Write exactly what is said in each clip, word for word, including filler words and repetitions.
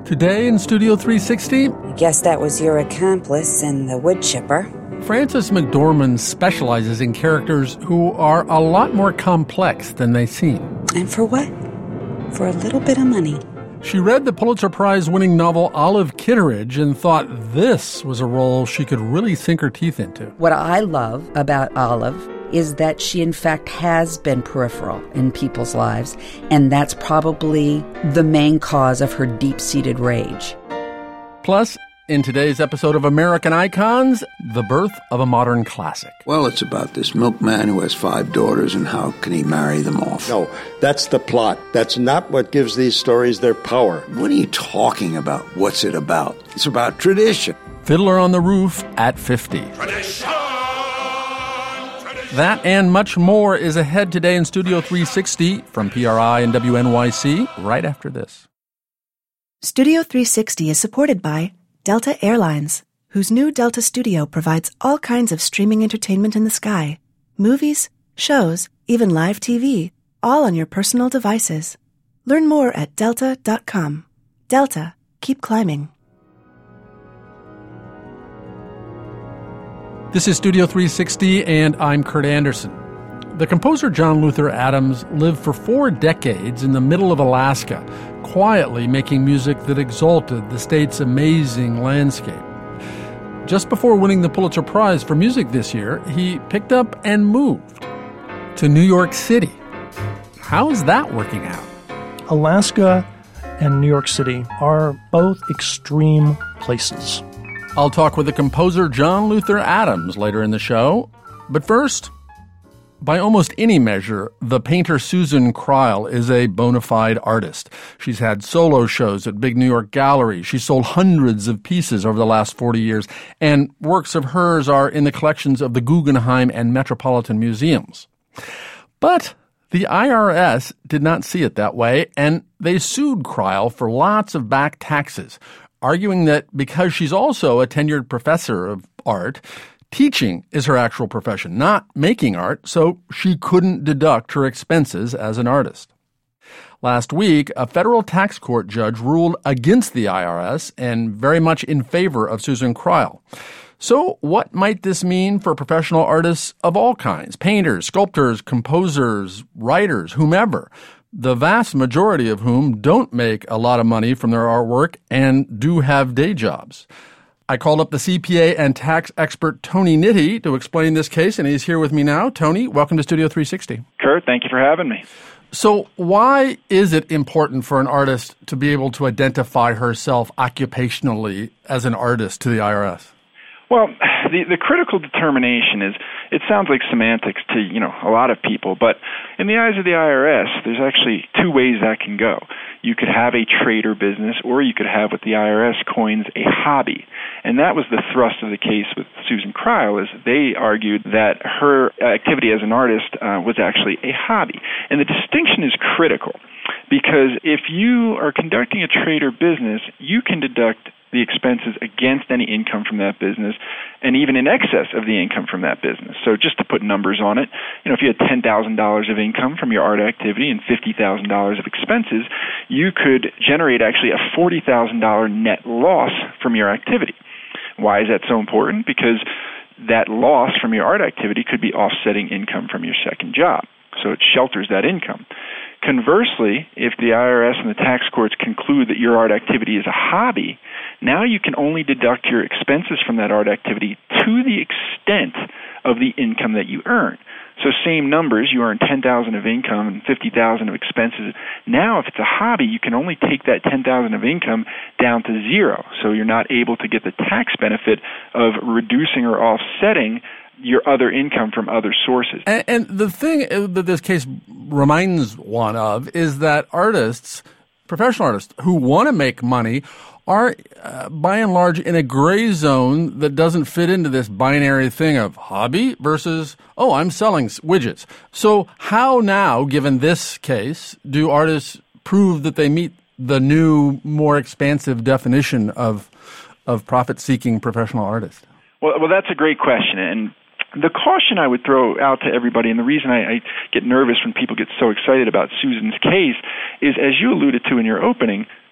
Today in Studio three sixty... I guess that was your accomplice and the wood chipper. Frances McDormand specializes in characters who are a lot more complex than they seem. And for what? For a little bit of money. She read the Pulitzer Prize-winning novel Olive Kitteridge and thought this was a role she could really sink her teeth into. What I love about Olive is that she, in fact, has been peripheral in people's lives, and that's probably the main cause of her deep-seated rage. Plus, in today's episode of American Icons, the birth of a modern classic. Well, it's about this milkman who has five daughters, and how can he marry them off? No, that's the plot. That's not what gives these stories their power. What are you talking about? What's it about? It's about tradition. Fiddler on the Roof at fifty. Tradition! That and much more is ahead today in Studio three sixty from P R I and W N Y C right after this. Studio three sixty is supported by Delta Airlines, whose new Delta Studio provides all kinds of streaming entertainment in the sky. Movies, shows, even live T V, all on your personal devices. Learn more at delta dot com. Delta, keep climbing. This is Studio three sixty, and I'm Kurt Anderson. The composer John Luther Adams lived for four decades in the middle of Alaska, quietly making music that exalted the state's amazing landscape. Just before winning the Pulitzer Prize for music this year, he picked up and moved to New York City. How's that working out? Alaska and New York City are both extreme places. I'll talk with the composer John Luther Adams later in the show. But first, by almost any measure, the painter Susan Kreil is a bona fide artist. She's had solo shows at big New York galleries. She's sold hundreds of pieces over the last forty years, and works of hers are in the collections of the Guggenheim and Metropolitan Museums. But the I R S did not see it that way, and they sued Kreil for lots of back taxes, arguing that because she's also a tenured professor of art, teaching is her actual profession, not making art, so she couldn't deduct her expenses as an artist. Last week, a federal tax court judge ruled against the I R S and very much in favor of Susan Kreil. So what might this mean for professional artists of all kinds? Painters, sculptors, composers, writers, whomever, the vast majority of whom don't make a lot of money from their artwork and do have day jobs. I called up the C P A and tax expert Tony Nitti to explain this case, and he's here with me now. Tony, welcome to Studio three sixty. Kurt, thank you for having me. So why is it important for an artist to be able to identify herself occupationally as an artist to the I R S? Well, the, the critical determination is, it sounds like semantics to, you know, a lot of people, but in the eyes of the I R S, there's actually two ways that can go. You could have a trade or business, or you could have what the I R S coins a hobby. And that was the thrust of the case with Susan Kreil, is they argued that her activity as an artist uh, was actually a hobby. And the distinction is critical, because if you are conducting a trade or business, you can deduct the expenses against any income from that business, and even in excess of the income from that business. So just to put numbers on it, you know, if you had ten thousand dollars of income from your art activity and fifty thousand dollars of expenses, you could generate actually a forty thousand dollars net loss from your activity. Why is that so important? Because that loss from your art activity could be offsetting income from your second job. So it shelters that income. Conversely, if the I R S and the tax courts conclude that your art activity is a hobby, now you can only deduct your expenses from that art activity to the extent of the income that you earn. So same numbers, you earn ten thousand dollars of income and fifty thousand dollars of expenses. Now, if it's a hobby, you can only take that ten thousand dollars of income down to zero. So you're not able to get the tax benefit of reducing or offsetting your other income from other sources. And, and the thing that this case reminds one of is that artists, professional artists who want to make money, are uh, by and large in a gray zone that doesn't fit into this binary thing of hobby versus, oh, I'm selling widgets. So how now, given this case, do artists prove that they meet the new, more expansive definition of of profit-seeking professional artist? Well, well, that's a great question. And the caution I would throw out to everybody, and the reason I, I get nervous when people get so excited about Susan's case, is, as you alluded to in your opening,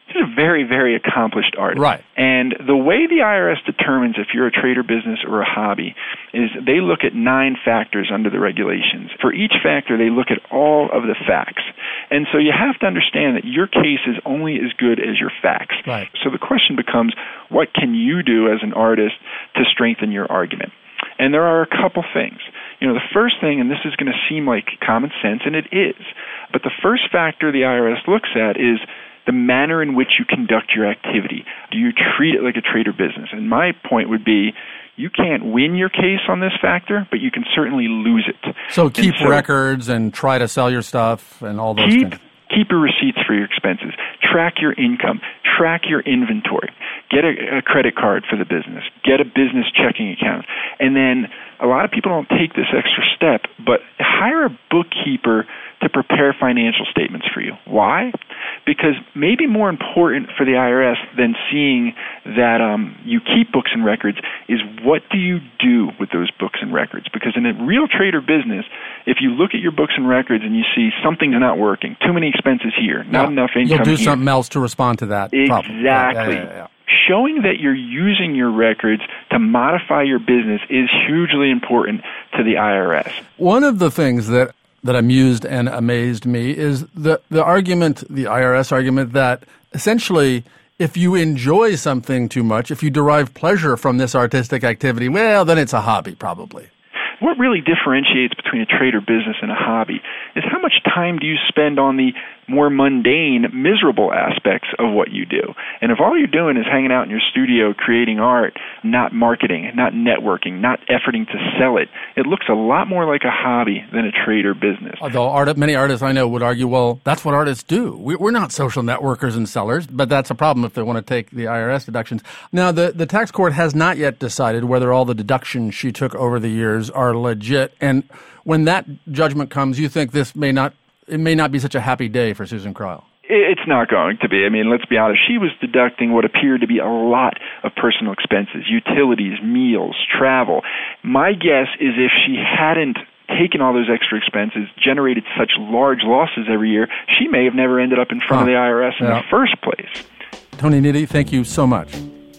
She's a very, very accomplished artist. Right. And the way the I R S determines if you're a trade or business or a hobby is they look at nine factors under the regulations. For each factor, they look at all of the facts. And so you have to understand that your case is only as good as your facts. Right. So the question becomes, what can you do as an artist to strengthen your argument? And there are a couple things. You know, the first thing, and this is going to seem like common sense, and it is, but the first factor the I R S looks at is the manner in which you conduct your activity. Do you treat it like a trade or business? And my point would be, you can't win your case on this factor, but you can certainly lose it. So keep and so, records and try to sell your stuff and all those keep, things. Keep your receipts for your expenses. Track your income. Track your inventory. Get a, a credit card for the business. Get a business checking account. And then a lot of people don't take this extra step, but hire a bookkeeper to prepare financial statements for you. Why? Because maybe more important for the I R S than seeing that um, you keep books and records is what do you do with those books and records? Because in a real trade or business, if you look at your books and records and you see something's not working, too many expenses here, not yeah. enough income You'll do here. something else to respond to that Exactly. problem. Yeah, yeah, yeah, yeah. Showing that you're using your records to modify your business is hugely important to the I R S. One of the things that that amused and amazed me is the, the argument, the I R S argument, that essentially if you enjoy something too much, if you derive pleasure from this artistic activity, well, then it's a hobby probably. What really differentiates between a trade or business and a hobby is how much time do you spend on the more mundane, miserable aspects of what you do. And if all you're doing is hanging out in your studio creating art, not marketing, not networking, not efforting to sell it, it looks a lot more like a hobby than a trade or business. Although art, many artists I know would argue, well, that's what artists do. We're not social networkers and sellers, but that's a problem if they want to take the I R S deductions. Now, the, the tax court has not yet decided whether all the deductions she took over the years are legit. And when that judgment comes, you think this may not it may not be such a happy day for Susan Cryle. It's not going to be. I mean, let's be honest. She was deducting what appeared to be a lot of personal expenses, utilities, meals, travel. My guess is if she hadn't taken all those extra expenses, generated such large losses every year, she may have never ended up in front huh. of the I R S in yeah. the first place. Tony Nitti, thank you so much.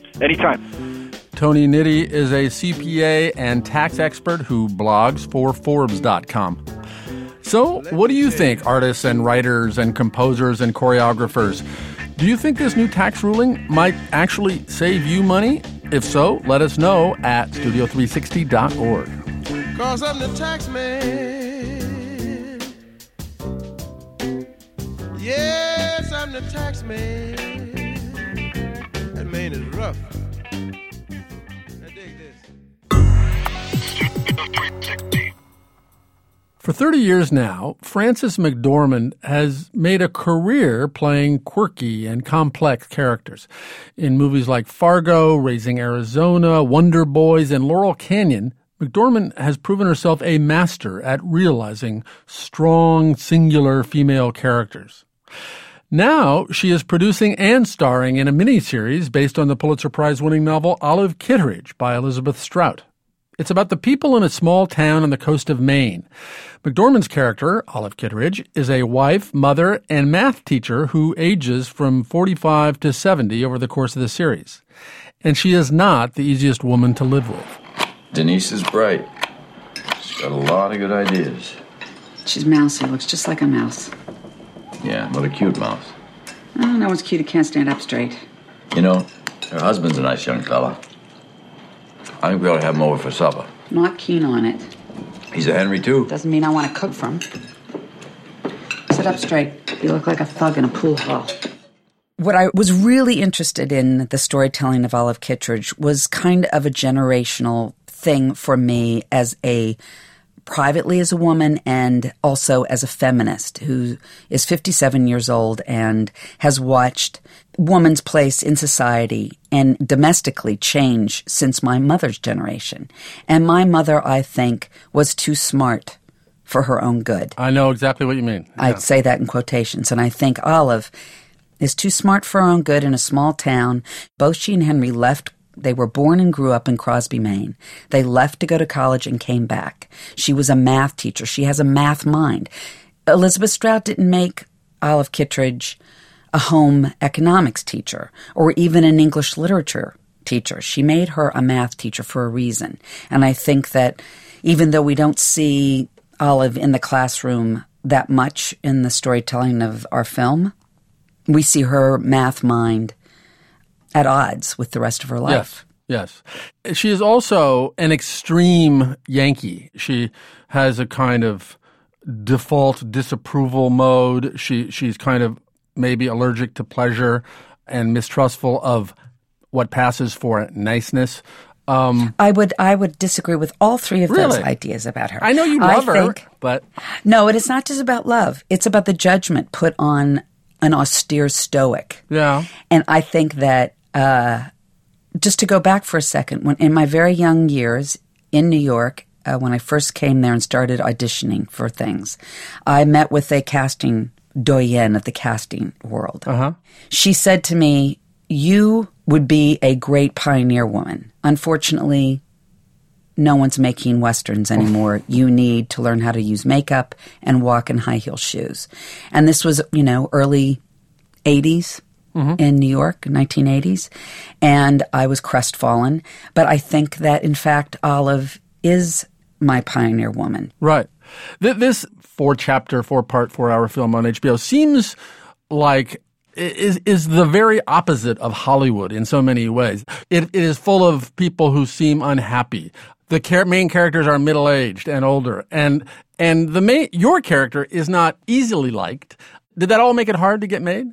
Anytime. Tony Nitti is a C P A and tax expert who blogs for Forbes dot com. So, what do you think, artists and writers and composers and choreographers? Do you think this new tax ruling might actually save you money? If so, let us know at studio three sixty dot org. Cause I'm the tax man. Yes, I'm the tax man. That man is rough. I dig this. For thirty years now, Frances McDormand has made a career playing quirky and complex characters. In movies like Fargo, Raising Arizona, Wonder Boys, and Laurel Canyon, McDormand has proven herself a master at realizing strong, singular female characters. Now she is producing and starring in a miniseries based on the Pulitzer Prize-winning novel Olive Kitteridge by Elizabeth Strout. It's about the people in a small town on the coast of Maine. McDormand's character, Olive Kitteridge, is a wife, mother, and math teacher who ages from forty-five to seventy over the course of the series. And she is not the easiest woman to live with. Denise is bright. She's got a lot of good ideas. She's mousy. Looks just like a mouse. Yeah, what a cute mouse. Oh, no one's cute who can't stand up straight. You know, her husband's a nice young fella. I think we ought to have him over for supper. Not keen on it. He's a Henry, too. Doesn't mean I want to cook for him. Sit up straight. You look like a thug in a pool hall. What I was really interested in the storytelling of Olive Kitteridge was kind of a generational thing for me as a privately as a woman and also as a feminist who is fifty-seven years old and has watched woman's place in society and domestically change since my mother's generation. And my mother, I think, was too smart for her own good. I know exactly what you mean. Yeah. I'd say that in quotations. And I think Olive is too smart for her own good in a small town. Both she and Henry left. They were born and grew up in Crosby, Maine. They left to go to college and came back. She was a math teacher. She has a math mind. Elizabeth Strout didn't make Olive Kitteridge a home economics teacher or even an English literature teacher. She made her a math teacher for a reason. And I think that even though we don't see Olive in the classroom that much in the storytelling of our film, we see her math mind at odds with the rest of her life. Yes, yes. She is also an extreme Yankee. She has a kind of default disapproval mode. She she's kind of maybe allergic to pleasure and mistrustful of what passes for niceness. Um, I would I would disagree with all three of really? those ideas about her. I know you love I her, think, but... No, it is not just about love. It's about the judgment put on an austere stoic. Yeah. And I think that, uh, just to go back for a second, when in my very young years in New York, uh, when I first came there and started auditioning for things, I met with a casting doyenne of the casting world. Uh-huh. She said to me, "You would be a great pioneer woman. Unfortunately, no one's making Westerns anymore. You need to learn how to use makeup and walk in high heel shoes." And this was, you know, early eighties mm-hmm. in New York, nineteen eighties. And I was crestfallen. But I think that, in fact, Olive is my pioneer woman. Right. This four-chapter, four-part, four-hour film on H B O seems like is is the very opposite of Hollywood in so many ways. It, it is full of people who seem unhappy. The char- main characters are middle-aged and older, and and the main your character is not easily liked. Did that all make it hard to get made?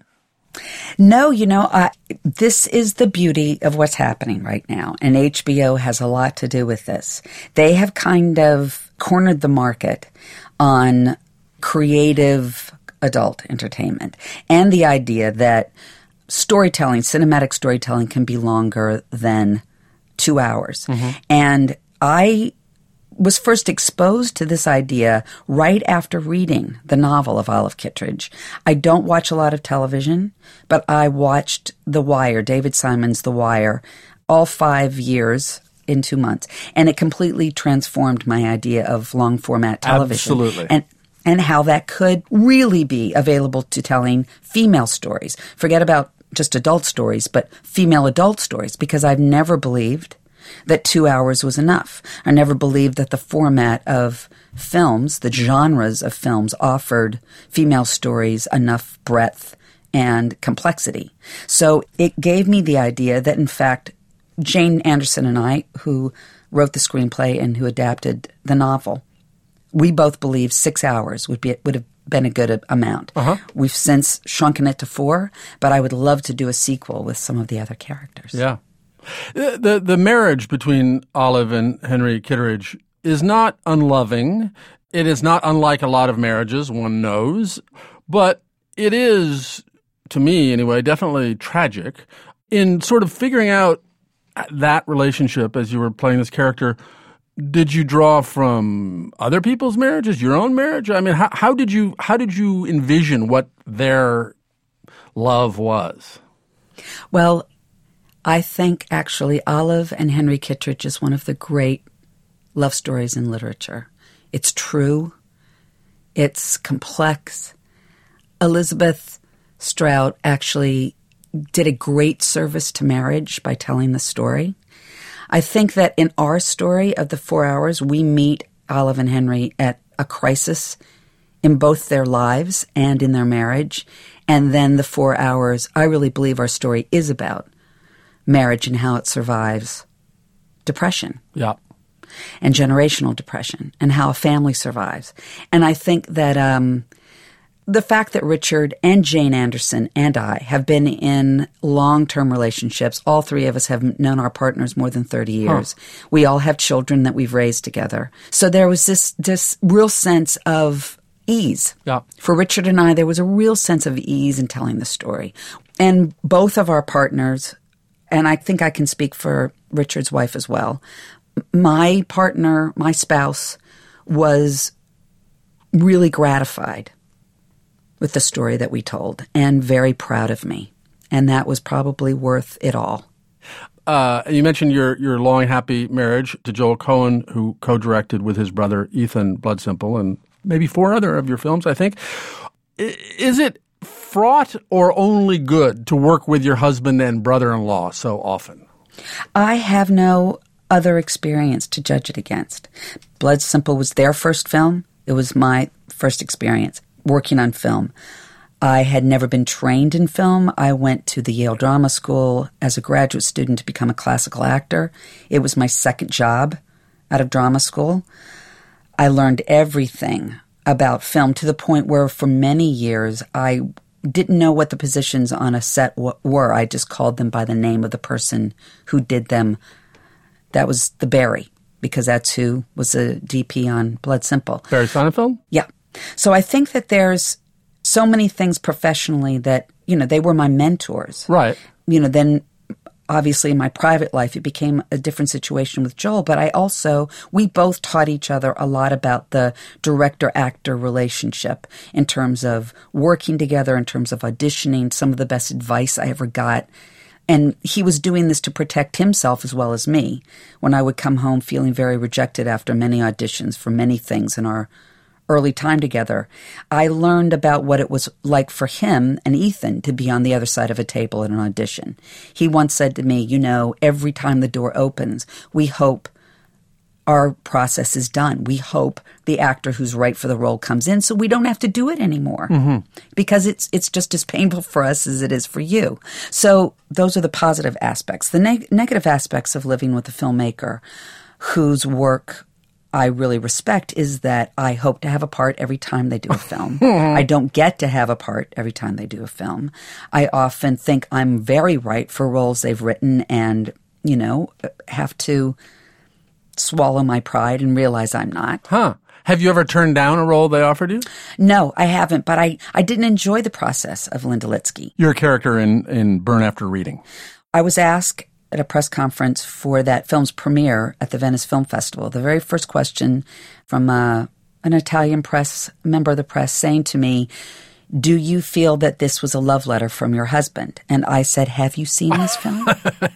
No, you know, uh, this is the beauty of what's happening right now, and H B O has a lot to do with this. They have kind of cornered the market on creative adult entertainment and the idea that storytelling, cinematic storytelling, can be longer than two hours. Mm-hmm. And I was first exposed to this idea right after reading the novel of Olive Kitteridge. I don't watch a lot of television, but I watched The Wire, David Simon's The Wire, all five years in two months. And it completely transformed my idea of long format television. Absolutely. And and how that could really be available to telling female stories. Forget about just adult stories, but female adult stories, because I've never believed that two hours was enough. I never believed that the format of films, the genres of films, offered female stories enough breadth and complexity. So it gave me the idea that, in fact, Jane Anderson and I, who wrote the screenplay and who adapted the novel, we both believed six hours would be would have been a good amount. Uh-huh. We've since shrunken it to four, but I would love to do a sequel with some of the other characters. Yeah. The, the the marriage between Olive and Henry Kitteridge is not unloving. It is not unlike a lot of marriages, one knows. But it is, to me anyway, definitely tragic. In sort of figuring out that relationship as you were playing this character, did you draw from other people's marriages, your own marriage? I mean, how, how did you how did you envision what their love was? Well, I think actually Olive and Henry Kitteridge is one of the great love stories in literature. It's true. It's complex. Elizabeth Strout actually did a great service to marriage by telling the story. I think that in our story of the four hours, we meet Olive and Henry at a crisis in both their lives and in their marriage. And then the four hours, I really believe our story is about marriage and how it survives depression. Yeah. And generational depression and how a family survives. And I think that um, the fact that Richard and Jane Anderson and I have been in long-term relationships, all three of us have known our partners more than thirty years. Huh. We all have children that we've raised together. So there was this, this real sense of ease. Yeah. For Richard and I, there was a real sense of ease in telling the story. And both of our partners, and I think I can speak for Richard's wife as well, my partner, my spouse, was really gratified with the story that we told and very proud of me. And that was probably worth it all. Uh, you mentioned your, your long, happy marriage to Joel Cohen, who co-directed with his brother Ethan Bloodsimple and maybe four other of your films, I think. Is it fraught or only good to work with your husband and brother-in-law so often? I have no other experience to judge it against. Blood Simple was their first film. It was my first experience working on film. I had never been trained in film. I went to the Yale Drama School as a graduate student to become a classical actor. It was my second job out of drama school. I learned everything about film to the point where for many years I didn't know what the positions on a set w- were. I just called them by the name of the person who did them. That was the Barry, because that's who was a D P on Blood Simple. Barry Sonnenfeld? Yeah. So I think that there's so many things professionally that, you know, they were my mentors. Right. You know, then obviously in my private life, it became a different situation with Joel. But I also, we both taught each other a lot about the director-actor relationship in terms of working together, in terms of auditioning, some of the best advice I ever got. And he was doing this to protect himself as well as me when I would come home feeling very rejected after many auditions for many things in our early time together. I learned about what it was like for him and Ethan to be on the other side of a table at an audition. He once said to me, you know, every time the door opens, we hope our process is done. We hope the actor who's right for the role comes in so we don't have to do it anymore. Mm-hmm. Because it's it's just as painful for us as it is for you. So those are the positive aspects. The neg- negative aspects of living with a filmmaker whose work I really respect is that I hope to have a part every time they do a film. I don't get to have a part every time they do a film. I often think I'm very right for roles they've written and, you know, have to swallow my pride and realize I'm not. Huh. Have you ever turned down a role they offered you? No, I haven't, but I, I didn't enjoy the process of Linda Litsky. You're a character in, in Burn After Reading. I was asked at a press conference for that film's premiere at the Venice Film Festival. The very first question from uh, an Italian press member of the press saying to me, do you feel that this was a love letter from your husband? And I said, have you seen this film?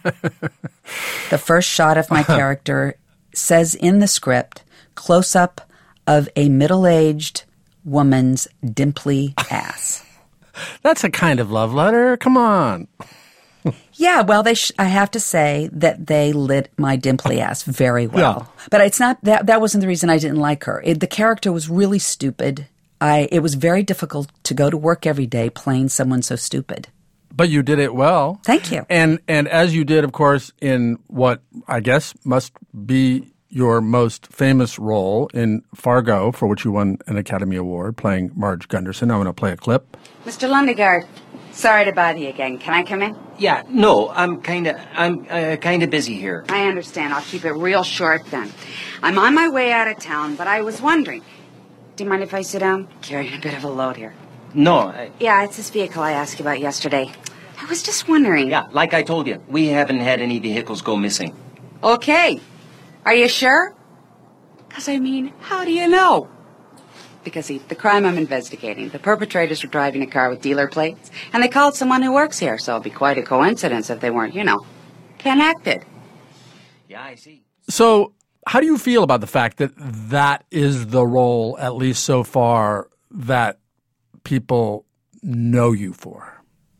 The first shot of my character says in the script, close-up of a middle-aged woman's dimply ass. That's a kind of love letter. Come on. Yeah, well, they sh- I have to say that they lit my dimply ass very well. Yeah. But it's not that that wasn't the reason I didn't like her. It, the character was really stupid. I it was very difficult to go to work every day playing someone so stupid. But you did it well. Thank you. And and as you did, of course, in what I guess must be your most famous role in Fargo, for which you won an Academy Award, playing Marge Gunderson. I want to play a clip. Mister Lundegaard, sorry to bother you again. Can I come in? Yeah, no, I'm kind of I'm uh, kind of busy here. I understand. I'll keep it real short then. I'm on my way out of town, but I was wondering. Do you mind if I sit down? Carrying a bit of a load here. No. I... Yeah, it's this vehicle I asked you about yesterday. I was just wondering. Yeah, like I told you, we haven't had any vehicles go missing. Okay. Are you sure? Because, I mean, how do you know? Because, see, the crime I'm investigating, the perpetrators were driving a car with dealer plates, and they called someone who works here, so it'd be quite a coincidence if they weren't, you know, connected. Yeah, I see. So how do you feel about the fact that that is the role, at least so far, that people know you for?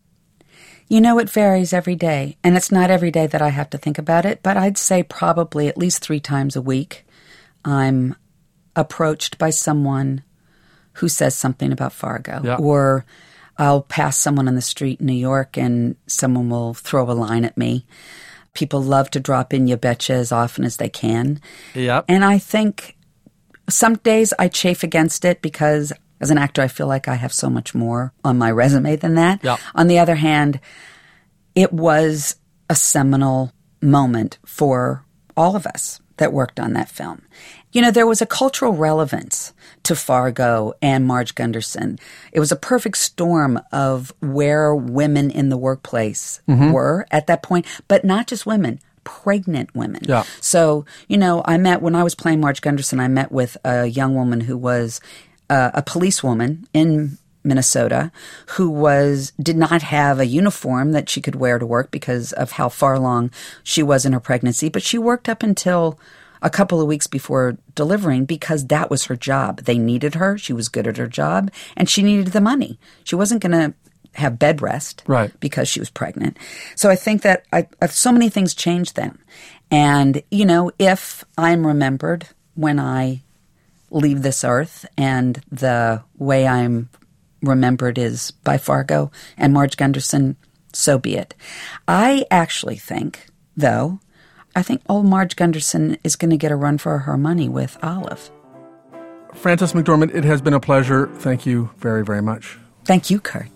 You know, it varies every day, and it's not every day that I have to think about it, but I'd say probably at least three times a week I'm approached by someone who says something about Fargo. Yeah. Or I'll pass someone on the street in New York and someone will throw a line at me. People love to drop in "you betcha" as often as they can. Yep. And I think some days I chafe against it because as an actor, I feel like I have so much more on my resume than that. Yep. On the other hand, it was a seminal moment for all of us that worked on that film. You know, there was a cultural relevance to Fargo and Marge Gunderson. It was a perfect storm of where women in the workplace mm-hmm. were at that point, but not just women, pregnant women. Yeah. So, you know, I met, when I was playing Marge Gunderson, I met with a young woman who was uh, a policewoman in Minnesota who was did not have a uniform that she could wear to work because of how far along she was in her pregnancy, but she worked up until a couple of weeks before delivering because that was her job. They needed her. She was good at her job, and she needed the money. She wasn't going to have bed rest right. because she was pregnant. So I think that I, I, so many things changed then. And, you know, if I'm remembered when I leave this earth and the way I'm remembered is by Fargo and Marge Gunderson, so be it. I actually think, though, I think old Marge Gunderson is going to get a run for her money with Olive. Frances McDormand, it has been a pleasure. Thank you very, very much. Thank you, Kurt.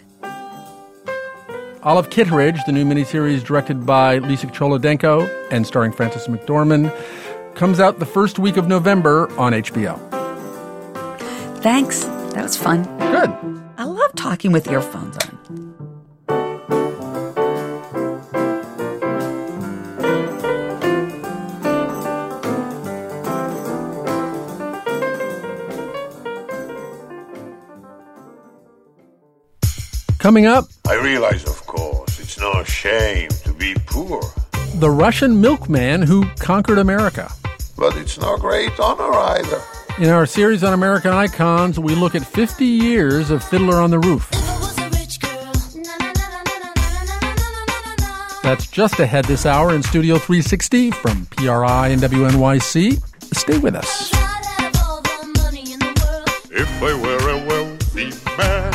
Olive Kitteridge, the new miniseries directed by Lisa Cholodenko and starring Frances McDormand, comes out the first week of November on H B O. Thanks. That was fun. Good. I love talking with earphones on. Coming up, I realize, of course, it's no shame to be poor. The Russian milkman who conquered America. But it's no great honor either. In our series on American Icons, we look at fifty years of Fiddler on the Roof. That's just ahead this hour in Studio three sixty from P R I and W N Y C. Stay with us. If I were a wealthy man.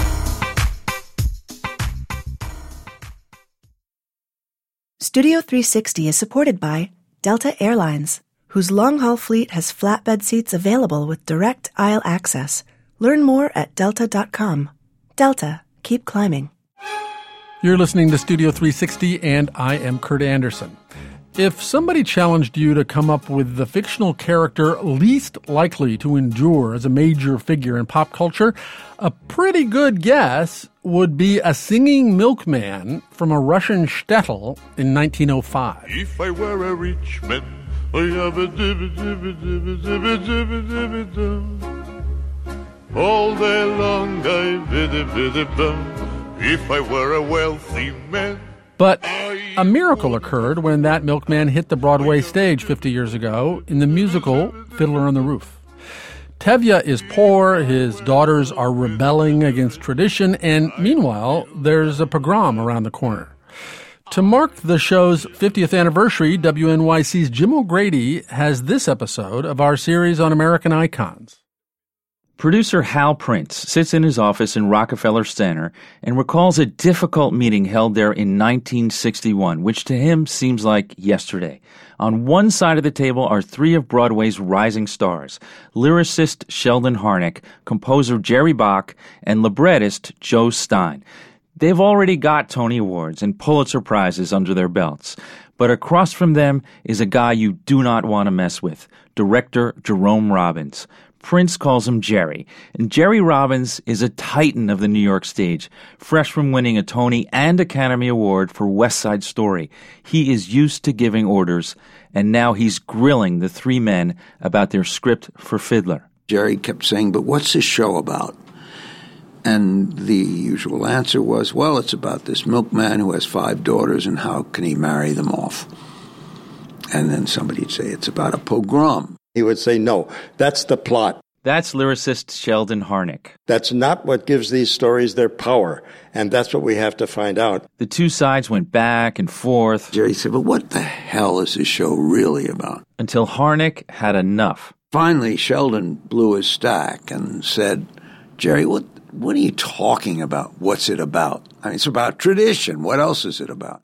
Studio three sixty is supported by Delta Airlines, whose long-haul fleet has flatbed seats available with direct aisle access. Learn more at delta dot com. Delta, keep climbing. You're listening to Studio three sixty, and I am Kurt Anderson. If somebody challenged you to come up with the fictional character least likely to endure as a major figure in pop culture, a pretty good guess would be a singing milkman from a Russian shtetl in nineteen oh five. If I were a rich man, I have a dibba dibba dibba dibba dibba dibba dum. All day long I bidda bidda bum. If I were a wealthy man. But a miracle occurred when that milkman hit the Broadway stage fifty years ago in the musical Fiddler on the Roof. Tevye is poor, his daughters are rebelling against tradition, and meanwhile, there's a pogrom around the corner. To mark the show's fiftieth anniversary, W N Y C's Jim O'Grady has this episode of our series on American Icons. Producer Hal Prince sits in his office in Rockefeller Center and recalls a difficult meeting held there in nineteen sixty-one, which to him seems like yesterday. On one side of the table are three of Broadway's rising stars, lyricist Sheldon Harnick, composer Jerry Bach, and librettist Joe Stein. They've already got Tony Awards and Pulitzer Prizes under their belts. But across from them is a guy you do not want to mess with, director Jerome Robbins. Prince calls him Jerry, and Jerry Robbins is a titan of the New York stage, fresh from winning a Tony and Academy Award for West Side Story. He is used to giving orders, and now he's grilling the three men about their script for Fiddler. Jerry kept saying, but what's this show about? And the usual answer was, well, it's about this milkman who has five daughters, and how can he marry them off? And then somebody would say, it's about a pogrom. He would say, no, that's the plot. That's lyricist Sheldon Harnick. That's not what gives these stories their power, and that's what we have to find out. The two sides went back and forth. Jerry said, but what the hell is this show really about? Until Harnick had enough. Finally, Sheldon blew his stack and said, Jerry, what, what are you talking about? What's it about? I mean, it's about tradition. What else is it about?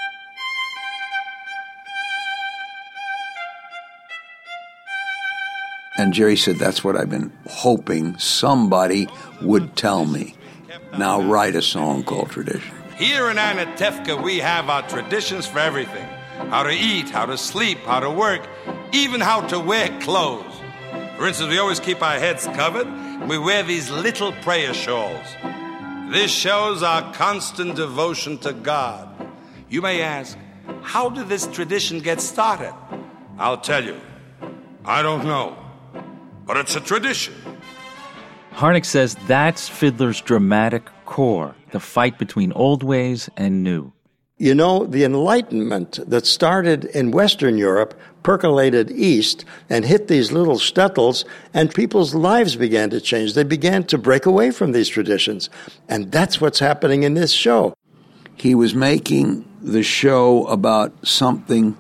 And Jerry said, that's what I've been hoping somebody would tell me. Now write a song called Tradition. Here in Anatevka, we have our traditions for everything. How to eat, how to sleep, how to work, even how to wear clothes. For instance, we always keep our heads covered, and we wear these little prayer shawls. This shows our constant devotion to God. You may ask, how did this tradition get started? I'll tell you. I don't know. But it's a tradition. Harnick says that's Fiddler's dramatic core, the fight between old ways and new. You know, the Enlightenment that started in Western Europe percolated east and hit these little shtetls, and people's lives began to change. They began to break away from these traditions. And that's what's happening in this show. He was making the show about something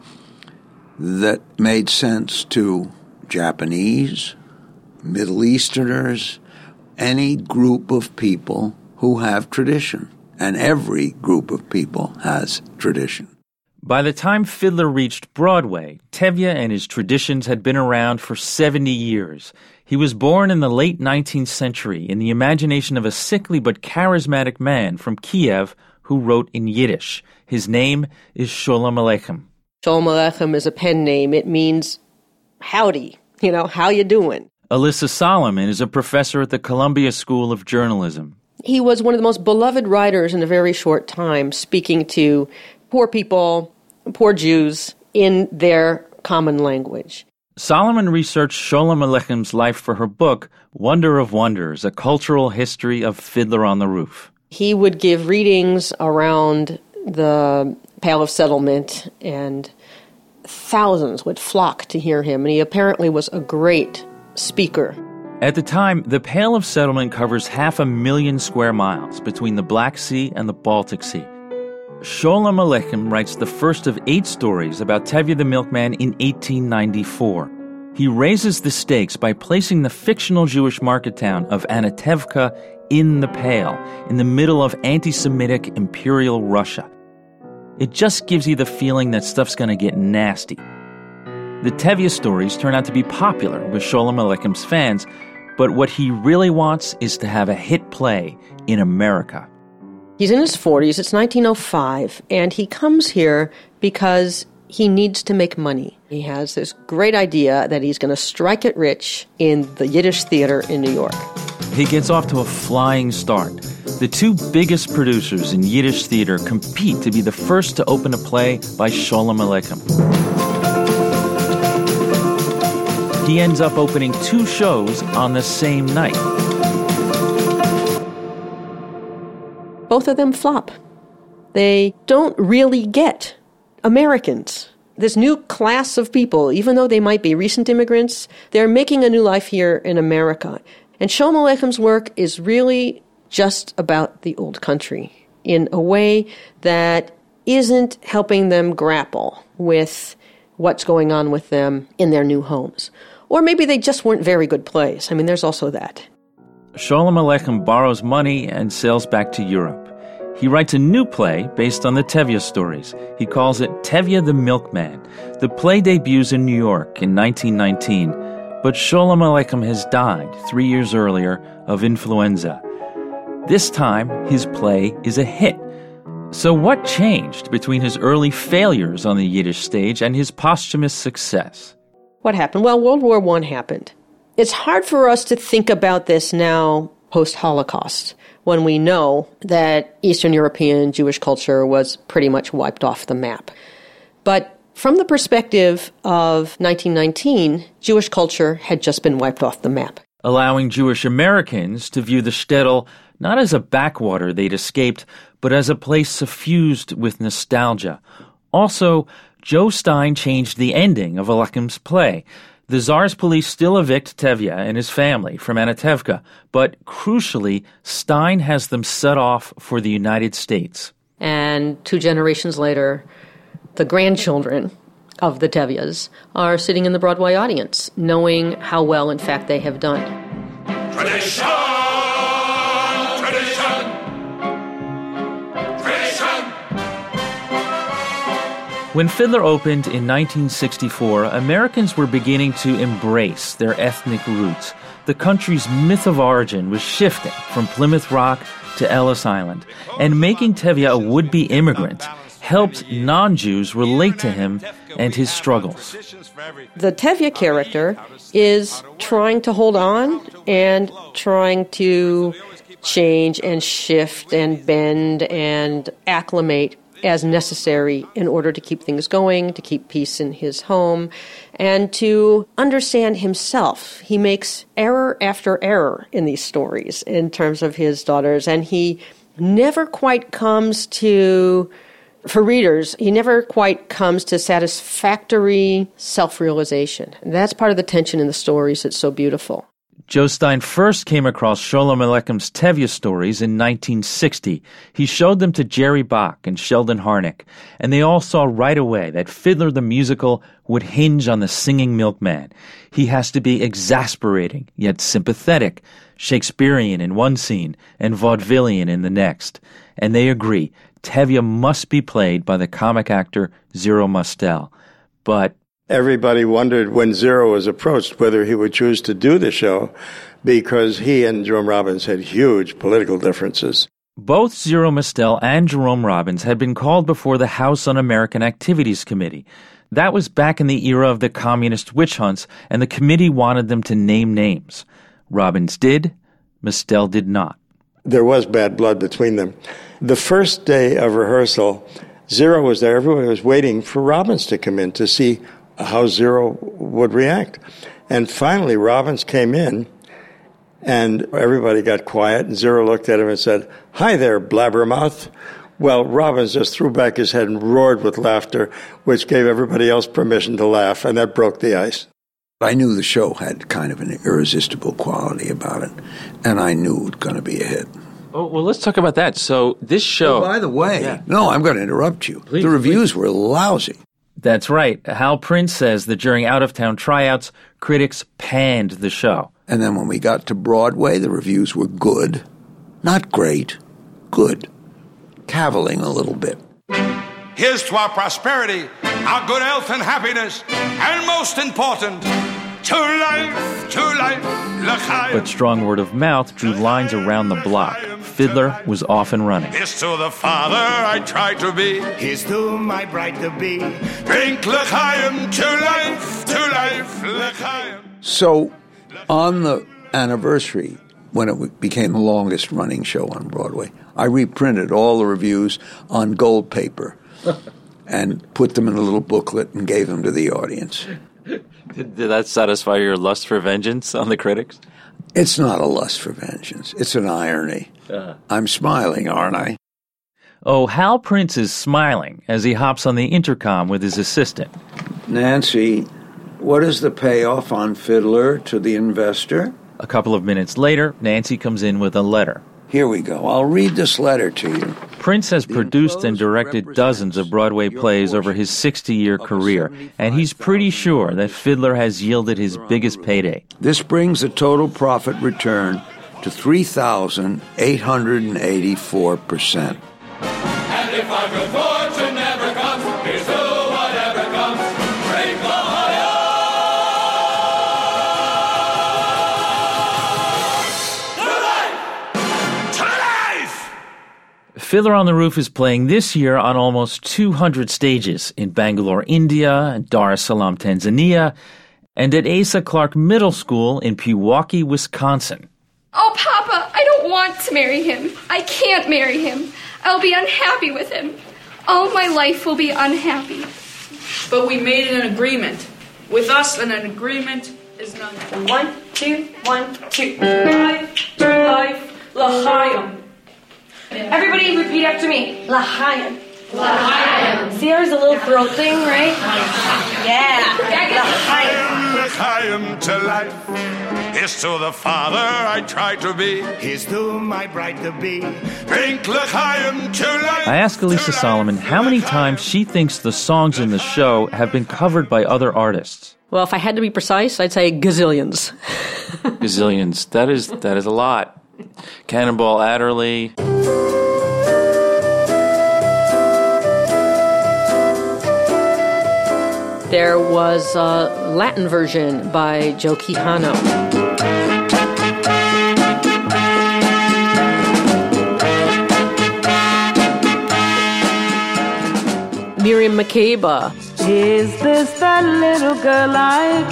that made sense to Japanese, Middle Easterners, any group of people who have tradition. And every group of people has tradition. By the time Fiddler reached Broadway, Tevye and his traditions had been around for seventy years. He was born in the late nineteenth century in the imagination of a sickly but charismatic man from Kiev who wrote in Yiddish. His name is Sholem Aleichem. Sholem Aleichem is a pen name. It means howdy, you know, how you doing? Alyssa Solomon is a professor at the Columbia School of Journalism. He was one of the most beloved writers in a very short time, speaking to poor people, poor Jews, in their common language. Solomon researched Sholem Aleichem's life for her book, Wonder of Wonders, A Cultural History of Fiddler on the Roof. He would give readings around the Pale of Settlement, and thousands would flock to hear him, and he apparently was a great speaker. At the time, the Pale of Settlement covers half a million square miles between the Black Sea and the Baltic Sea. Sholem Aleichem writes the first of eight stories about Tevye the Milkman in eighteen ninety-four. He raises the stakes by placing the fictional Jewish market town of Anatevka in the Pale, in the middle of anti-Semitic imperial Russia. It just gives you the feeling that stuff's going to get nasty. The Tevye stories turn out to be popular with Sholem Aleichem's fans, but what he really wants is to have a hit play in America. He's in his forties, it's nineteen oh five, and he comes here because he needs to make money. He has this great idea that he's going to strike it rich in the Yiddish theater in New York. He gets off to a flying start. The two biggest producers in Yiddish theater compete to be the first to open a play by Sholem Aleichem. He ends up opening two shows on the same night. Both of them flop. They don't really get Americans. This new class of people, even though they might be recent immigrants, they're making a new life here in America. And Sholem Aleichem's work is really just about the old country in a way that isn't helping them grapple with what's going on with them in their new homes. Or maybe they just weren't very good plays. I mean, there's also that. Sholem Aleichem borrows money and sails back to Europe. He writes a new play based on the Tevye stories. He calls it Tevye the Milkman. The play debuts in New York in nineteen nineteen, but Sholem Aleichem has died three years earlier of influenza. This time, his play is a hit. So what changed between his early failures on the Yiddish stage and his posthumous success? What happened? Well, World War One happened. It's hard for us to think about this now post-Holocaust, when we know that Eastern European Jewish culture was pretty much wiped off the map. But from the perspective of nineteen nineteen, Jewish culture had just been wiped off the map. Allowing Jewish Americans to view the shtetl not as a backwater they'd escaped, but as a place suffused with nostalgia. Also, Joe Stein changed the ending of Aleichem's play. The Tsar's police still evict Tevye and his family from Anatevka, but crucially, Stein has them set off for the United States. And two generations later, the grandchildren of the Tevyes are sitting in the Broadway audience, knowing how well, in fact, they have done. Tradition! Tradition! Tradition! When Fiddler opened in nineteen sixty-four, Americans were beginning to embrace their ethnic roots. The country's myth of origin was shifting from Plymouth Rock to Ellis Island, and making Tevye a would-be immigrant helped non-Jews relate to him and his struggles. The Tevye character is trying to hold on and trying to change and shift and bend and acclimate as necessary in order to keep things going, to keep peace in his home, and to understand himself. He makes error after error in these stories in terms of his daughters, and he never quite comes to For readers, he never quite comes to satisfactory self-realization. And that's part of the tension in the stories that's so beautiful. Joe Stein first came across Sholem Aleichem's Tevye stories in nineteen sixty. He showed them to Jerry Bach and Sheldon Harnick, and they all saw right away that Fiddler the Musical would hinge on the singing milkman. He has to be exasperating, yet sympathetic, Shakespearean in one scene and vaudevillian in the next. And they agree, Tevye must be played by the comic actor Zero Mostel. But everybody wondered when Zero was approached whether he would choose to do the show because he and Jerome Robbins had huge political differences. Both Zero Mostel and Jerome Robbins had been called before the House Un-American Activities Committee. That was back in the era of the communist witch hunts, and the committee wanted them to name names. Robbins did, Mostel did not. There was bad blood between them. The first day of rehearsal, Zero was there. Everyone was waiting for Robbins to come in to see how Zero would react. And finally, Robbins came in, and everybody got quiet, and Zero looked at him and said, "Hi there, blabbermouth." Well, Robbins just threw back his head and roared with laughter, which gave everybody else permission to laugh, and that broke the ice. I knew the show had kind of an irresistible quality about it, and I knew it was going to be a hit. Oh, well, let's talk about that. So this show... Oh, by the way, yeah. no, I'm going to interrupt you. Please, the reviews please. were lousy. That's right. Hal Prince says that during out-of-town tryouts, critics panned the show. And then when we got to Broadway, the reviews were good. Not great. Good. Cavilling a little bit. Here's to our prosperity, our good health and happiness, and most important, to life, to life, l'chaim. But strong word of mouth drew lines around the block. Fiddler was off and running. Here's to the father I try to be. Here's to my bride to be. Drink l'chaim, to life, to life, l'chaim. So, on the anniversary, when it became the longest running show on Broadway, I reprinted all the reviews on gold paper and put them in a little booklet and gave them to the audience. Did, did that satisfy your lust for vengeance on the critics? It's not a lust for vengeance. It's an irony. Uh. I'm smiling, aren't I? Oh, Hal Prince is smiling as he hops on the intercom with his assistant. Nancy, what is the payoff on Fiddler to the investor? A couple of minutes later, Nancy comes in with a letter. Here we go. I'll read this letter to you. Prince has produced and directed dozens of Broadway plays over his sixty-year career, and he's pretty sure that Fiddler has yielded his biggest payday. This brings the total profit return to three thousand eight hundred eighty-four percent. And if our good fortune never comes, here's to whatever comes. Drink Ohio! To life! Fiddler on the Roof is playing this year on almost two hundred stages in Bangalore, India, Dar es Salaam, Tanzania, and at Asa Clark Middle School in Pewaukee, Wisconsin. Oh, Papa, I don't want to marry him. I can't marry him. I'll be unhappy with him. All my life will be unhappy. But we made an agreement. With us, an agreement is none. One, two, one, two. Life, to life, l'chaim. Everybody repeat after me. L'chaim. L'chaim. See, there's a little throat thing, right? Yeah. L'chaim. L'chaim to life. Here's to the father I try to be. Here's to my bride to be. Drink l'chaim to life. I asked Elisa Solomon how many times she thinks the songs in the show have been covered by other artists. Well, if I had to be precise, I'd say gazillions. Gazillions. That is that is a lot. Cannonball Adderley. There was a Latin version by Joe Quijano. Miriam Makeba. Is this the little girl I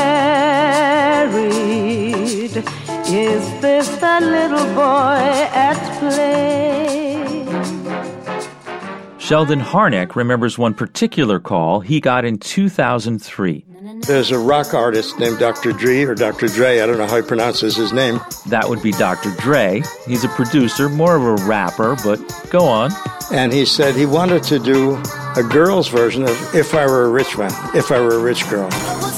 carried? Is this the little boy at play? Sheldon Harnack remembers one particular call he got in two thousand three. There's a rock artist named Doctor Dre, or Doctor Dre, I don't know how he pronounces his name. That would be Doctor Dre. He's a producer, more of a rapper, but go on. And he said he wanted to do a girl's version of If I Were a Rich Man, If I Were a Rich Girl.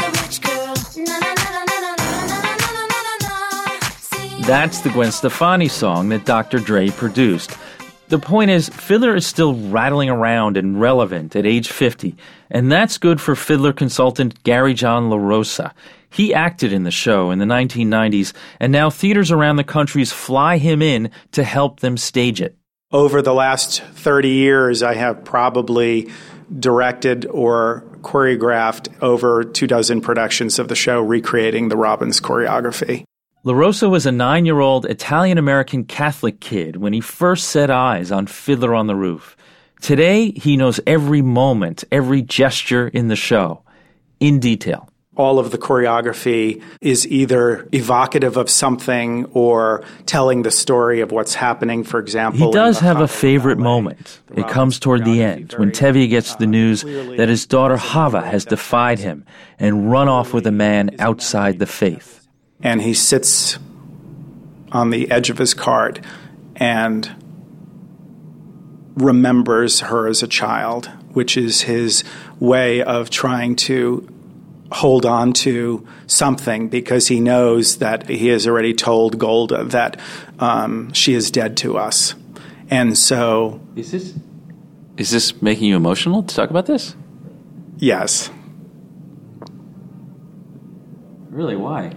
That's the Gwen Stefani song that Doctor Dre produced. The point is, Fiddler is still rattling around and relevant at age fifty, and that's good for Fiddler consultant Gary John LaRosa. He acted in the show in the nineteen nineties, and now theaters around the country fly him in to help them stage it. Over the last thirty years, I have probably directed or choreographed over two dozen productions of the show, recreating the Robbins choreography. LaRosa was a nine-year-old Italian-American Catholic kid when he first set eyes on Fiddler on the Roof. Today, he knows every moment, every gesture in the show, in detail. All of the choreography is either evocative of something or telling the story of what's happening, for example. He does have a favorite moment. It comes toward the end, when Tevye gets the news that his daughter Hava has defied him and run off with a man outside the faith. And he sits on the edge of his cart and remembers her as a child, which is his way of trying to hold on to something, because he knows that he has already told Golda that um, she is dead to us. And so... Is this, is this making you emotional to talk about this? Yes. Really, why?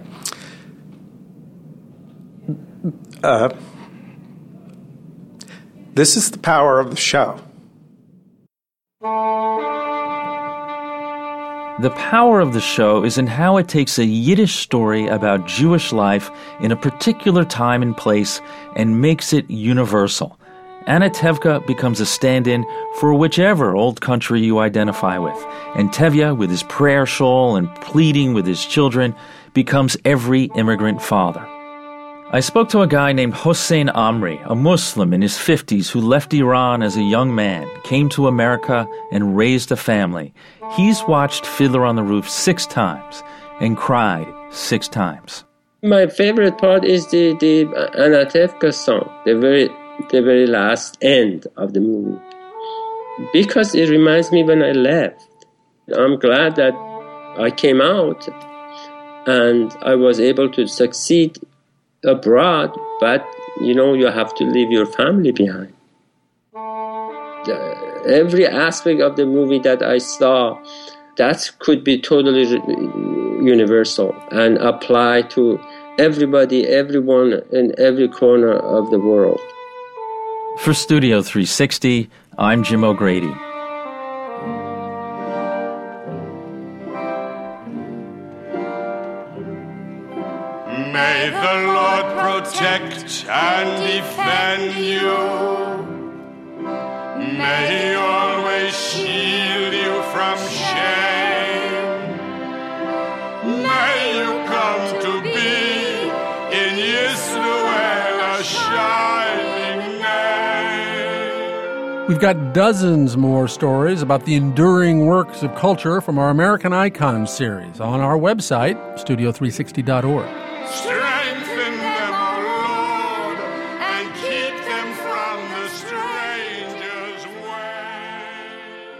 Uh, this is the power of the show. The power of the show is in how it takes a Yiddish story about Jewish life in a particular time and place and makes it universal. Anna Tevka becomes a stand-in for whichever old country you identify with, and Tevye, with his prayer shawl and pleading with his children, becomes every immigrant father. I spoke to a guy named Hossein Amri, a Muslim in his fifties who left Iran as a young man, came to America, and raised a family. He's watched Fiddler on the Roof six times and cried six times. My favorite part is the, the Anna Tevka song, the very, the very last end of the movie, because it reminds me when I left. I'm glad that I came out and I was able to succeed abroad, but, you know, you have to leave your family behind. Uh, every aspect of the movie that I saw, that could be totally universal and apply to everybody, everyone in every corner of the world. For Studio three sixty, I'm Jim O'Grady. May the Lord protect and defend you. May He always shield you from shame. May you come to be in Yisrael a shining name. We've got dozens more stories about the enduring works of culture from our American Icons series on our website, studio three sixty dot org. Strengthen them, O Lord, and keep them from the stranger's way.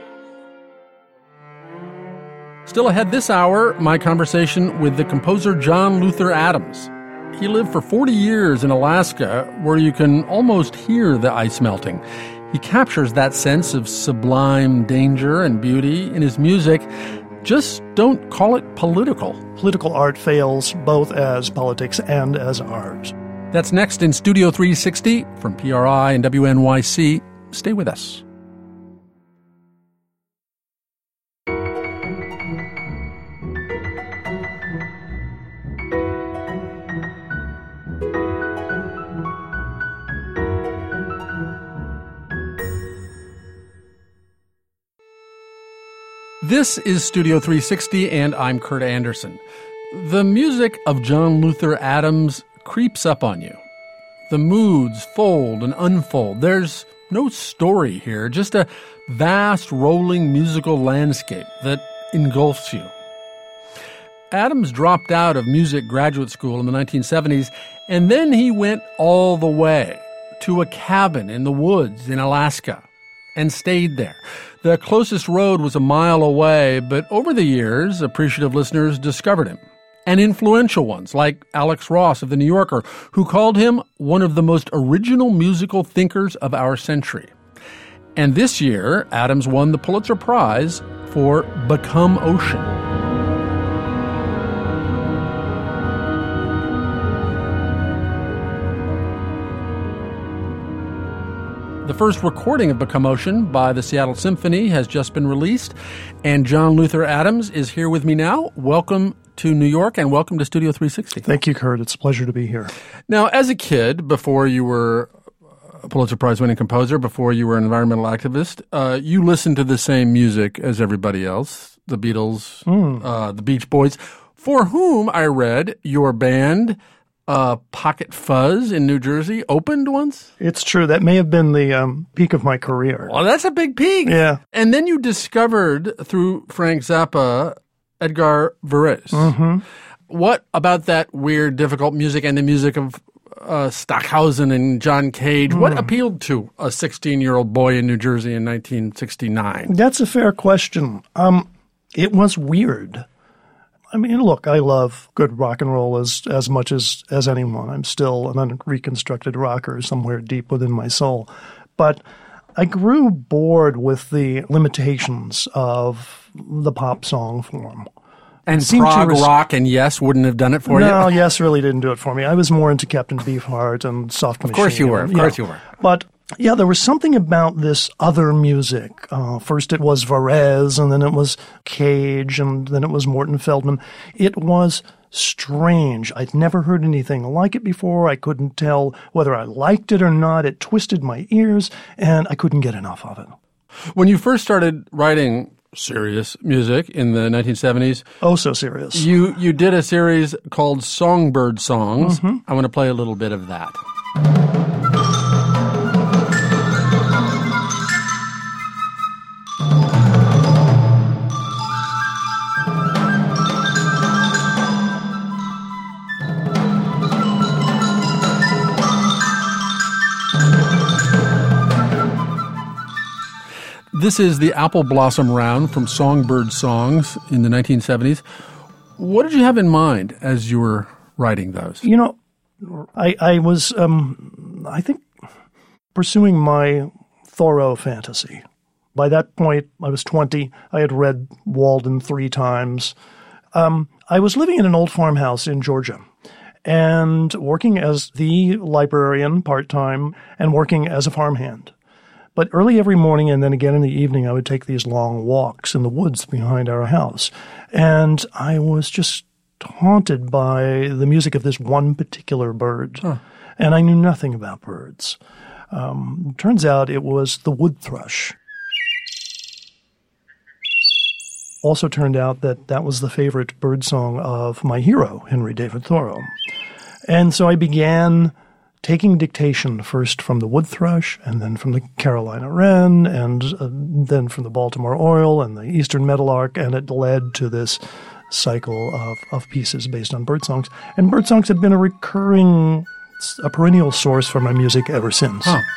Still ahead this hour, my conversation with the composer John Luther Adams. He lived for forty years in Alaska, where you can almost hear the ice melting. He captures that sense of sublime danger and beauty in his music. Just don't call it political. Political art fails both as politics and as art. That's next in Studio three sixty from P R I and W N Y C. Stay with us. This is Studio three sixty, and I'm Kurt Anderson. The music of John Luther Adams creeps up on you. The moods fold and unfold. There's no story here, just a vast, rolling musical landscape that engulfs you. Adams dropped out of music graduate school in the nineteen seventies, and then he went all the way to a cabin in the woods in Alaska and stayed there. The closest road was a mile away, but over the years, appreciative listeners discovered him. And influential ones, like Alex Ross of The New Yorker, who called him one of the most original musical thinkers of our century. And this year, Adams won the Pulitzer Prize for Become Ocean. The first recording of Become Ocean by the Seattle Symphony has just been released, and John Luther Adams is here with me now. Welcome to New York, and welcome to Studio three sixty. Thank you, Kurt. It's a pleasure to be here. Now, as a kid, before you were a Pulitzer Prize-winning composer, before you were an environmental activist, uh, you listened to the same music as everybody else, the Beatles, mm. uh, the Beach Boys, for whom I read your band Uh, Pocket Fuzz in New Jersey opened once? It's true. That may have been the um, peak of my career. Well, that's a big peak. Yeah. And then you discovered, through Frank Zappa, Edgar Varese. Mm-hmm. What about that weird, difficult music and the music of uh, Stockhausen and John Cage, mm. what appealed to a sixteen-year-old boy in New Jersey in nineteen sixty-nine? That's a fair question. Um, it was weird. I mean, look, I love good rock and roll as as much as, as anyone. I'm still an unreconstructed rocker somewhere deep within my soul. But I grew bored with the limitations of the pop song form. And prog res- rock and Yes wouldn't have done it for no, you? No, Yes really didn't do it for me. I was more into Captain Beefheart and Soft Machine. Of course you were. Of yeah. course you were. But yeah, there was something about this other music. Uh, first it was Varese, and then it was Cage, and then it was Morton Feldman. It was strange. I'd never heard anything like it before. I couldn't tell whether I liked it or not. It twisted my ears, and I couldn't get enough of it. When you first started writing serious music in the nineteen seventies. Oh, so serious. You, you did a series called Songbird Songs. Mm-hmm. I want to play a little bit of that. This is the Apple Blossom Round from Songbird Songs in the nineteen seventies. What did you have in mind as you were writing those? You know, I, I was, um, I think, pursuing my Thoreau fantasy. By that point, I was twenty. I had read Walden three times. Um, I was living in an old farmhouse in Georgia and working as the librarian part-time and working as a farmhand. But early every morning and then again in the evening, I would take these long walks in the woods behind our house. And I was just haunted by the music of this one particular bird. Huh. And I knew nothing about birds. Um, turns out it was the wood thrush. Also turned out that that was the favorite bird song of my hero, Henry David Thoreau. And so I began taking dictation first from the wood thrush and then from the Carolina wren and uh, then from the Baltimore oriole and the eastern meadowlark, and it led to this cycle of, of pieces based on bird songs. And bird songs have been a recurring, a perennial source for my music ever since. Huh.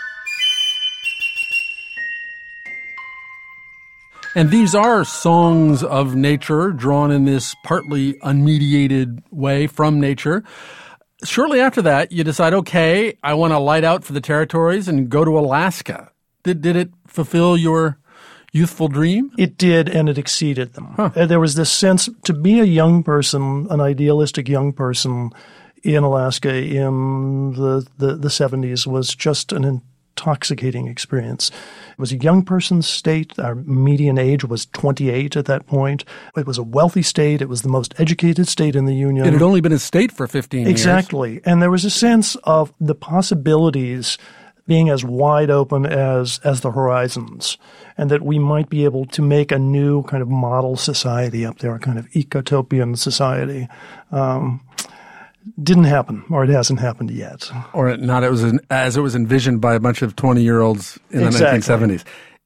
And these are songs of nature drawn in this partly unmediated way from nature. Shortly after that, you decide, okay, I want to light out for the territories and go to Alaska. Did did it fulfill your youthful dream? It did, and it exceeded them. Huh. There was this sense to be a young person, an idealistic young person in Alaska in the, the, the seventies was just an intoxicating experience. It was a young person's state. Our median age was twenty-eight at that point. It was a wealthy state. It was the most educated state in the Union. It had only been a state for fifteen exactly. years. Exactly. And there was a sense of the possibilities being as wide open as as the horizons, and that we might be able to make a new kind of model society up there, a kind of ecotopian society. Um, didn't happen, or it hasn't happened yet. Or not it was an, as it was envisioned by a bunch of twenty-year-olds in exactly. the nineteen seventies.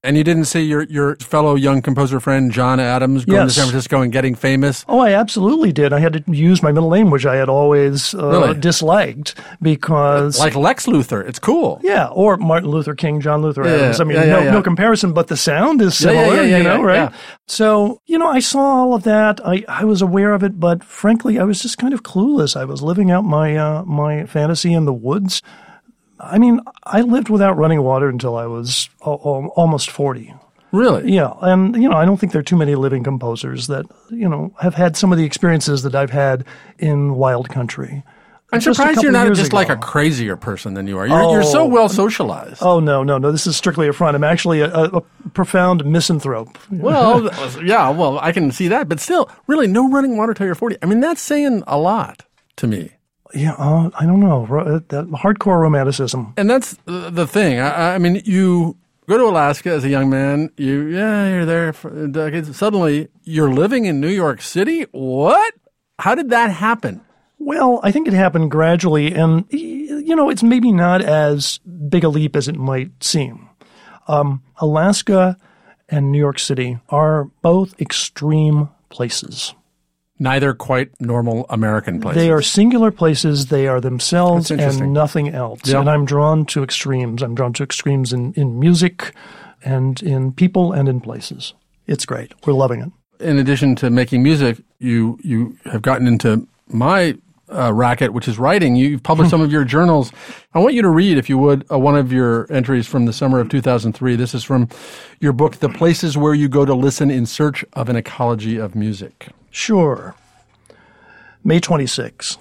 And you didn't see your, your fellow young composer friend John Adams going Yes. to San Francisco and getting famous? Oh, I absolutely did. I had to use my middle name, which I had always uh, Really? disliked because... Like Lex Luthor. It's cool. Yeah, or Martin Luther King, John Luther Yeah, Adams. I mean, yeah, yeah, no, yeah. no comparison, but the sound is Yeah, yeah, similar, yeah, yeah, you know, yeah, right? yeah. So, you know, I saw all of that. I, I was aware of it, but frankly, I was just kind of clueless. I was living out my uh, my fantasy in the woods. I mean, I lived without running water until I was al- al- almost forty. Really? Yeah, and, you know, I don't think there are too many living composers that, you know, have had some of the experiences that I've had in wild country. I'm Just a surprised couple you're not years just ago. like a crazier person than you are. You're, you're so Oh. well socialized. Oh, no, no, no. This is strictly a front. I'm actually a, a, a profound misanthrope. Well, yeah, well, I can see that. But still, really, no running water till you're forty. I mean, that's saying a lot to me. Yeah, uh, I don't know. Ro- that hardcore romanticism. And that's the the thing. I, I mean, you go to Alaska as a young man. You, yeah, you're there for decades. Suddenly, you're living in New York City? What? How did that happen? Well, I think it happened gradually, and, you know, it's maybe not as big a leap as it might seem. Um, Alaska and New York City are both extreme places. Neither quite normal American places. They are singular places. They are themselves That's interesting. and nothing else. Yeah. And I'm drawn to extremes. I'm drawn to extremes in, in music and in people and in places. It's great. We're loving it. In addition to making music, you you have gotten into my uh, racket, which is writing. You've published some of your journals. I want you to read, if you would, uh, one of your entries from the summer of two thousand three. This is from your book, The Places Where You Go to Listen in Search of an Ecology of Music. Sure. May twenty-sixth.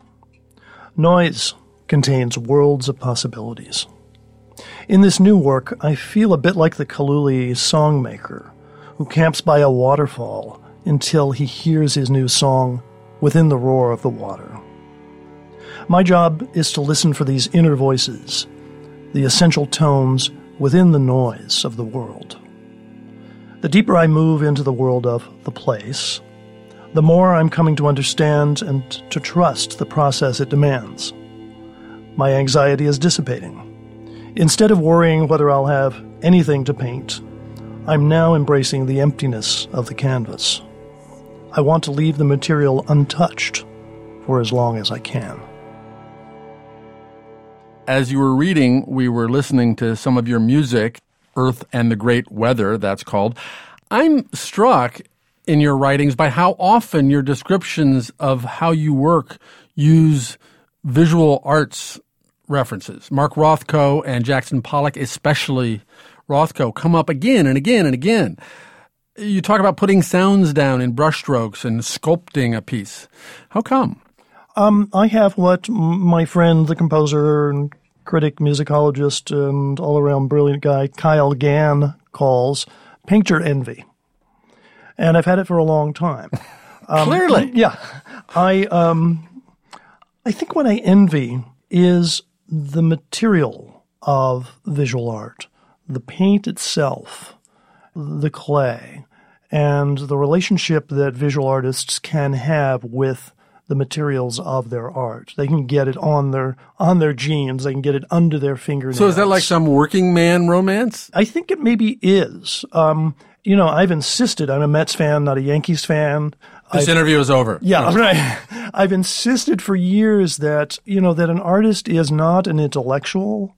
Noise contains worlds of possibilities. In this new work, I feel a bit like the Kaluli songmaker who camps by a waterfall until he hears his new song within the roar of the water. My job is to listen for these inner voices, the essential tones within the noise of the world. The deeper I move into the world of the place, the more I'm coming to understand and to trust the process it demands. My anxiety is dissipating. Instead of worrying whether I'll have anything to paint, I'm now embracing the emptiness of the canvas. I want to leave the material untouched for as long as I can. As you were reading, we were listening to some of your music, Earth and the Great Weather, that's called. I'm struck in your writings by how often your descriptions of how you work use visual arts references. Mark Rothko and Jackson Pollock, especially Rothko, come up again and again and again. You talk about putting sounds down in brushstrokes and sculpting a piece. How come? Um, I have what m- my friend, the composer and critic, musicologist, and all-around brilliant guy, Kyle Gann, calls painter envy. And I've had it for a long time. Um, Clearly. Yeah. I, um, I think what I envy is the material of visual art, the paint itself, the clay, and the relationship that visual artists can have with the materials of their art. They can get it on their on their jeans. They can get it under their fingernails. So is that like some working man romance? I think it maybe is. Um, you know, I've insisted. I'm a Mets fan, not a Yankees fan. This I've, interview is over. Yeah, right. I've insisted for years that, you know, that an artist is not an intellectual.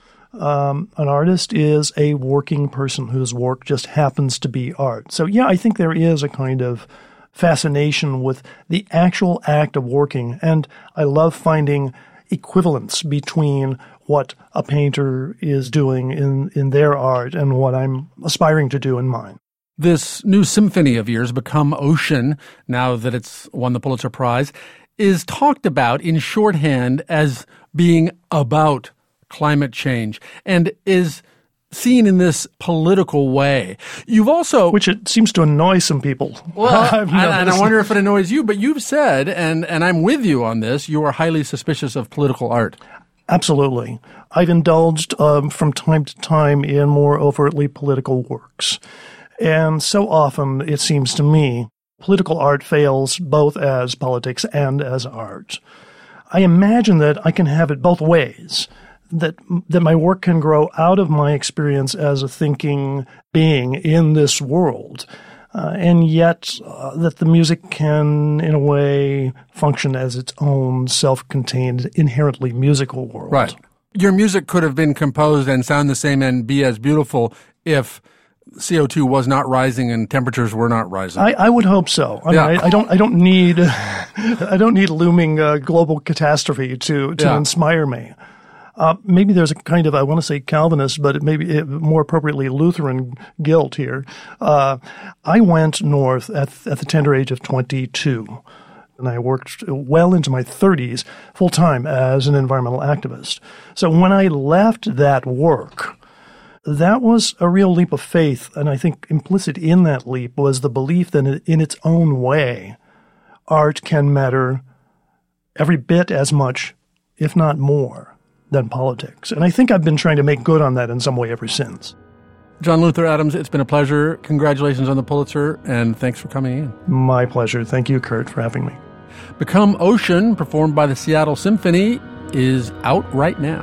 Um, an artist is a working person whose work just happens to be art. So, yeah, I think there is a kind of fascination with the actual act of working. And I love finding equivalence between what a painter is doing in, in their art and what I'm aspiring to do in mine. This new symphony of yours, Become Ocean, now that it's won the Pulitzer Prize, is talked about in shorthand as being about climate change and is seen in this political way. You've also... Which it seems to annoy some people. Well, and, and I wonder if it annoys you, but you've said, and, and I'm with you on this, you are highly suspicious of political art. Absolutely. I've indulged um, from time to time in more overtly political works. And so often, it seems to me, political art fails both as politics and as art. I imagine that I can have it both ways, that that my work can grow out of my experience as a thinking being in this world, uh, and yet uh, that the music can, in a way, function as its own self-contained, inherently musical world. Right. Your music could have been composed and sound the same and be as beautiful if C O two was not rising and temperatures were not rising. I, I would hope so. I, yeah. mean, I, I don't. I don't need. I don't need looming uh, global catastrophe to to yeah. inspire me. Uh, maybe there's a kind of, I want to say Calvinist, but it maybe it, more appropriately Lutheran guilt here. Uh, I went north at at the tender age of twenty-two. And I worked well into my thirties full-time as an environmental activist. So when I left that work, that was a real leap of faith. And I think implicit in that leap was the belief that in its own way, art can matter every bit as much, if not more, than politics. And I think I've been trying to make good on that in some way ever since. John Luther Adams, it's been a pleasure. Congratulations on the Pulitzer, and thanks for coming in. My pleasure. Thank you, Kurt, for having me. Become Ocean, performed by the Seattle Symphony, is out right now.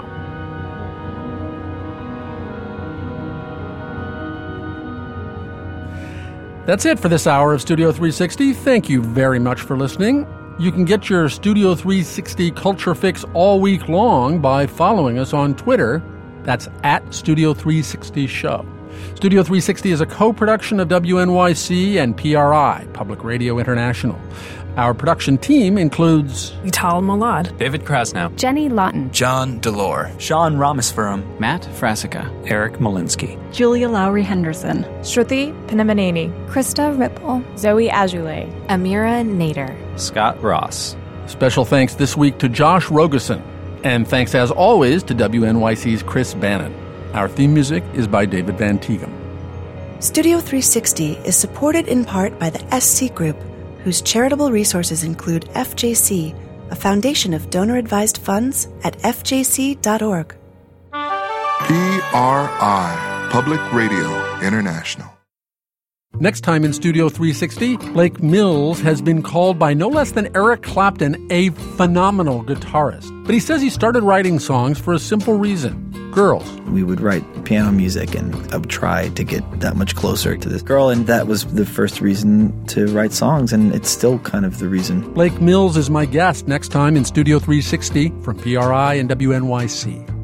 That's it for this hour of Studio three sixty. Thank you very much for listening. You can get your Studio three sixty Culture Fix all week long by following us on Twitter. That's at Studio three sixty Show. Studio three sixty is a co-production of W N Y C and P R I, Public Radio International. Our production team includes Vital Malad, David Krasnow, Jenny Lawton, John Delore, Sean Ramaspuram, Matt Frasica, Eric Malinsky, Julia Lowry Henderson, Shruti Pinamaneni, Krista Ripple, Zoe Azulay, Amira Nader, Scott Ross. Special thanks this week to Josh Rogosin. And thanks as always to W N Y C's Chris Bannon. Our theme music is by David Van Tighem. Studio three sixty is supported in part by the S C Group, whose charitable resources include F J C, a foundation of donor-advised funds at f j c dot org. P R I, Public Radio International. Next time in Studio three sixty, Blake Mills has been called by no less than Eric Clapton a phenomenal guitarist. But he says he started writing songs for a simple reason. Girls. We would write piano music, and I would try to get that much closer to this girl, and that was the first reason to write songs, and it's still kind of the reason. Blake Mills is my guest next time in Studio three sixty from P R I and W N Y C.